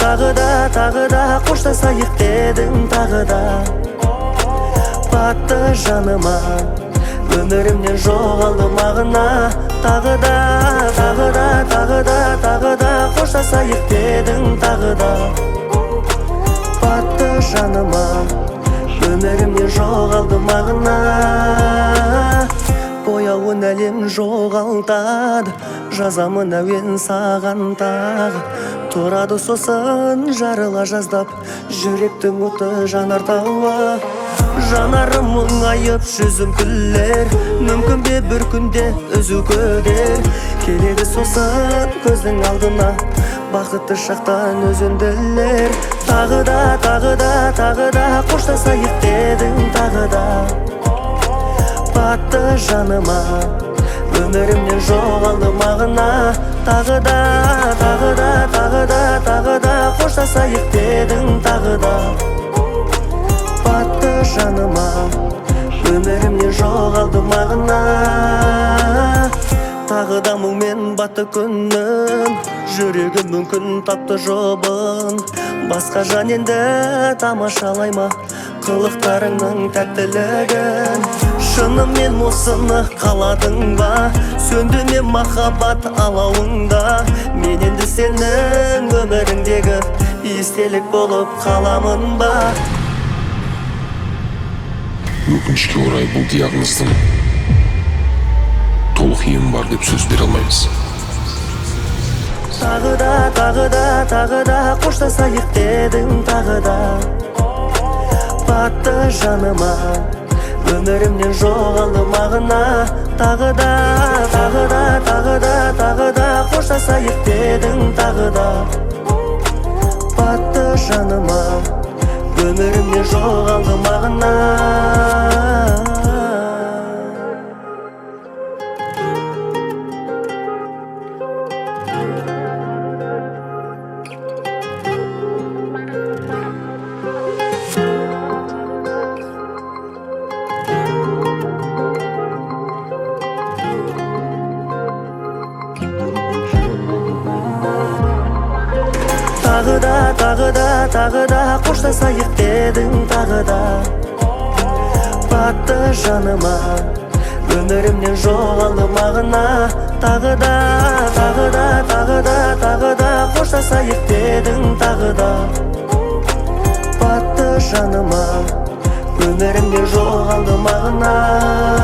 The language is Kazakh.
тағы да қоштасайық дедің тағы да. Батты жаныма, өмірімнен жоғалды мағына. Тағы да қоштасайық дедің тағы да. Батты жаныма, өмірімнен жоғалды мағына. Бояуын әлем жоғалтады, жазамын әуен саған тағы. Тұрады сосын жарыла жаздап, жүректің оты жанартауы. Жанарым мұңайып жүзім күлер, мүмкін бе бір күнде үзу көдер. Келеді сосын көздің алдына, бақытты шақтан өзінділер. Тағы да қоштасайық дедің тағы да. Батты жаныма, өмірімнен жоғалды мағына. Тағы да қоштасайық дедің тағы да. Батты жаныма, өмірімнен жоғалды мағына. Тағы да мұңмен батты күнім, жүрегім мүмкін тапты жобын. Басқа жан енді тамашалай ма қылықтарыңның тәттілігін? Шынымен осыны қаладың ба, сөнді ме махаббат алауыңда? Мен енді сенің өміріңдегі естелік болып қаламын ба? Өкінішке орай бұл диагноздың толық ем бар деп сөз бере алмаймыз. Тағы да қоштасайық дедің тағы да. Батты жаныма, өмірімнен жоғалды мағына. Тағы да қоштасайық дедің тағы да. Батты жаныма, өмірімнен жоғалды мағына. Тағы да қоштасайық дедің тағы да. Батты жаныма, өмірімнен жоғалды мағына. Тағы да қоштасайық дедің тағы да. Батты жаныма, өмірімнен жоғалды мағына.